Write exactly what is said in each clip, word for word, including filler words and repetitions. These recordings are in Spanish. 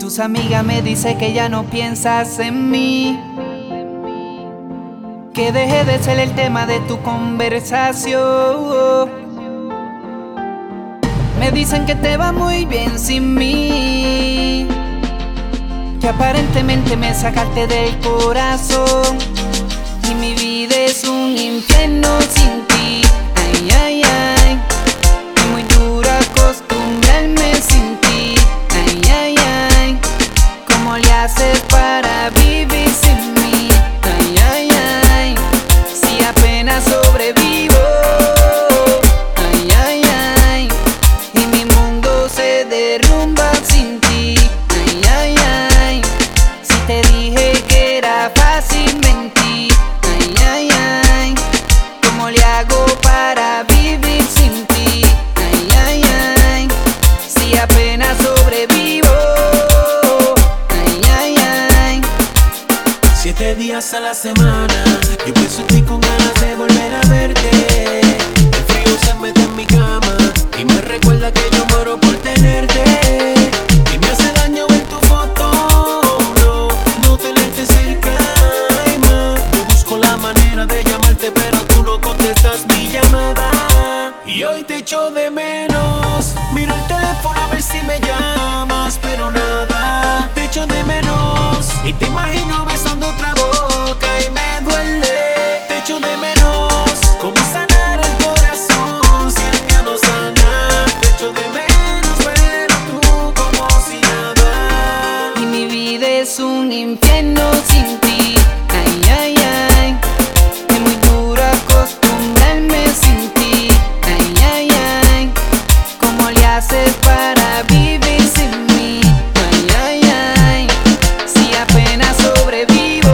tus amigas me dicen que ya no piensas en mí, que deje de ser el tema de tu conversación. Me dicen que te va muy bien sin mí, que aparentemente me sacaste del corazón, y mi vida es un infierno sin ti. Ay, ay, ay, es muy duro acostumbrarme sin ti. Ay, ay, ay, ¿cómo le haces para vivir sin mí? Ay, ay, ay, si apenas sobrevivo. Ay, ay, ay, y mi mundo se derrumba sin ti. Ay, ay, ay, si te dije que era fácil mentir. Ay, ay, ay, ¿cómo le hago para vivir sin ti? Ay, ay, ay, si apenas sobrevivo. Ay, ay, ay. Siete días a la semana yo pienso en ti con ganas de volver a verte. El frío se mete en mi cama y me recuerda que yo muero por tenerte. Y me hace daño ver tu foto, no, no tenerte cerca. Ay, ma, yo busco la manera de llamarte pero tú no contestas mi llamada. Y hoy te echo de menos, miro el teléfono a ver si me llamas, pero nada, te echo de menos. Y te imagino besando otra boca y me duele. Te echo de menos, ¿cómo sanar el corazón si el mío no sana? Te echo de menos, pero tú como si nada. Y mi vida es un infierno sin ti. Ay, ay, ay, es muy duro acostumbrarme sin ti. Ay, ay, ay, ¿cómo le haces para vivir sin mí? Ay, ay, ay, si apenas sobrevivo.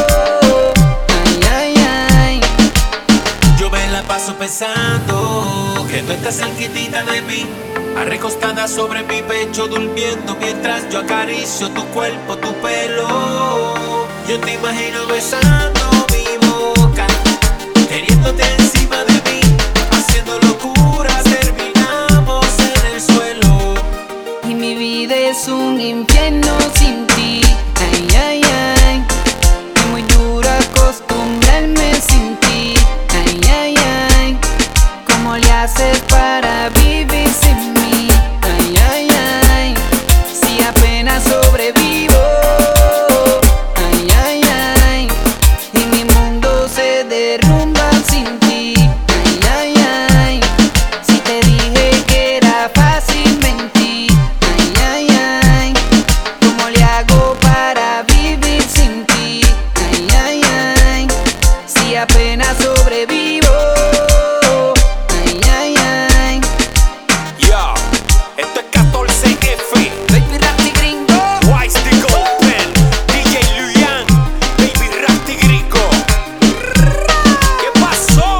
Ay, ay, ay. Yo me la paso pensando que tú estás cerquitita de mí, recostada sobre mi pecho durmiendo mientras yo acaricio tu cuerpo, tu pelo. Yo te imagino besando mi boca, queriéndote encima de mí, haciendo locuras, terminamos en el suelo. Y mi vida es un infierno sin ti. Ay, ay, ay, es muy duro acostumbrarme sin ti. Ay, ay, ay, ¿cómo le haces para vivir sin mí? Ay, ay, ay, si apenas sobrevivo. Ay, ay, ay, y mi mundo se derrumba sin ti. Ay, ay, ay, si te dije que era fácil mentir. Ay, ay, ay, ¿cómo le hago para vivir sin ti? Ay, ay, ay, si apenas sobrevivo. Ay, ay, ay. Yo, esto es catorce F, Baby Rapti Gringo. Wise the Golden, D J Luyan, Baby Rapti Gringo. ¿Qué pasó?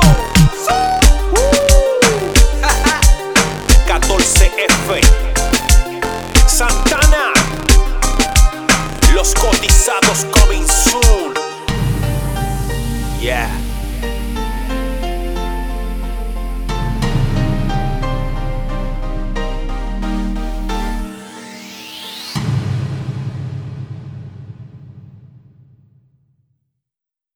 catorce F, Santana, los cotizados coming soon. Yeah.